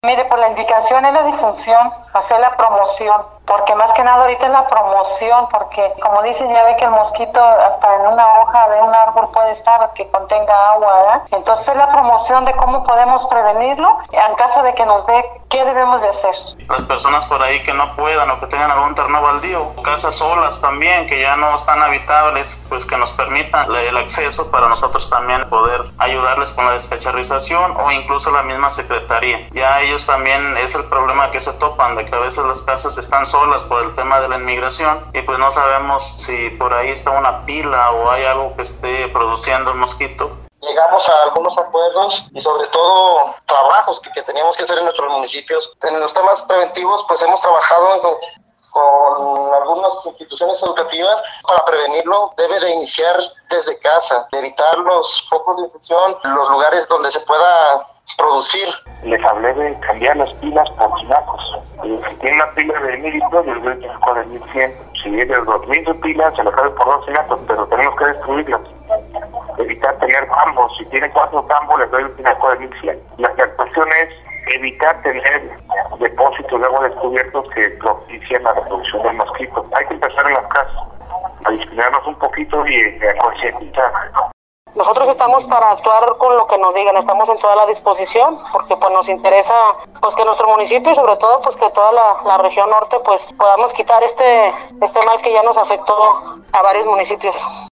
Mire, pues la indicación es la difusión, hacer la promoción, porque más que nada ahorita es la promoción, porque como dicen, ya ve que el mosquito hasta en una hoja de un árbol puede estar que contenga agua, ¿verdad? Entonces es la promoción de cómo podemos prevenirlo en caso de que nos dé, ¿qué debemos de hacer? Las personas por ahí que no puedan o que tengan algún terreno baldío, casas solas también que ya no están habitables, pues que nos permitan el acceso para nosotros también poder ayudarles con la descacharrización o incluso la misma secretaría. Ya ellos también es el problema que se topan, de que a veces las casas están solas por el tema de la inmigración y pues no sabemos si por ahí está una pila o hay algo que esté produciendo el mosquito. Llegamos a algunos acuerdos y sobre todo trabajos que teníamos que hacer en nuestros municipios. En los temas preventivos pues hemos trabajado con algunas instituciones educativas. Para prevenirlo debe de iniciar desde casa, evitar los focos de infección, los lugares donde se pueda producir. Les hablé de cambiar las pilas por tinacos. Si tiene una pila de 1000 litros, les doy un tinaco de 1100. Si es de 2000 de pilas, se lo cabe por 2 tinacos, pero tenemos que destruirlas. Evitar tener tambos. Si tiene 4 tambos, les doy un tinaco de 1100. La actuación es evitar tener depósitos de agua descubiertos que propician la reproducción del mosquito. Hay que empezar en las casas, a disciplinarnos un poquito y a concientizar. Nosotros estamos para actuar con lo que nos digan, estamos en toda la disposición, porque pues nos interesa pues que nuestro municipio y sobre todo pues que toda la región norte pues podamos quitar este mal que ya nos afectó a varios municipios.